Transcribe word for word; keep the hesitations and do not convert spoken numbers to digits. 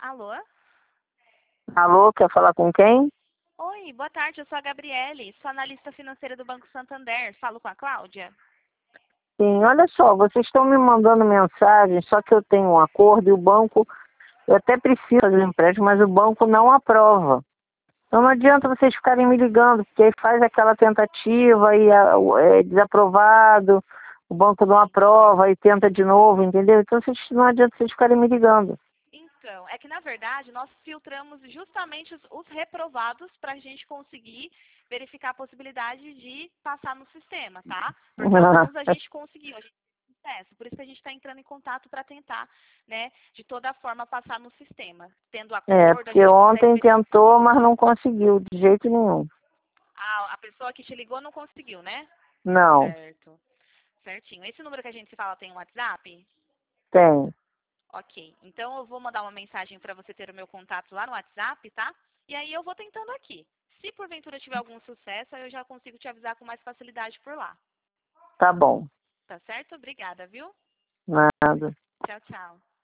Alô? Alô, quer falar com quem? Oi, boa tarde, eu sou a Gabriele, sou analista financeira do Banco Santander. Falo com a Cláudia? Sim, olha só, vocês estão me mandando mensagem, só que eu tenho um acordo e o banco, eu até preciso fazer um empréstimo, mas o banco não aprova. Então não adianta vocês ficarem me ligando, porque aí faz aquela tentativa e a- o- é desaprovado, o banco não aprova e tenta de novo, entendeu? Então vocês, não adianta vocês ficarem me ligando. Então, é que na verdade nós filtramos justamente os, os reprovados para a gente conseguir verificar a possibilidade de passar no sistema, tá? Porque alguns a gente conseguiu, a gente teve sucesso. Por isso que a gente está entrando em contato para tentar, né, de toda forma passar no sistema. Tendo É, acordo, a porque gente consegue ontem verificar. tentou, mas não conseguiu, de jeito nenhum. Ah, a pessoa que te ligou não conseguiu, né? Não, Certo. Certinho. Esse número que a gente se fala tem um WhatsApp? tem. Ok. Então eu vou mandar uma mensagem para você ter o meu contato lá no WhatsApp, tá? E aí eu vou tentando aqui. Se porventura tiver algum sucesso, aí eu já consigo te avisar com mais facilidade por lá. Tá bom. Tá certo? Obrigada, viu? Nada. Tchau, tchau.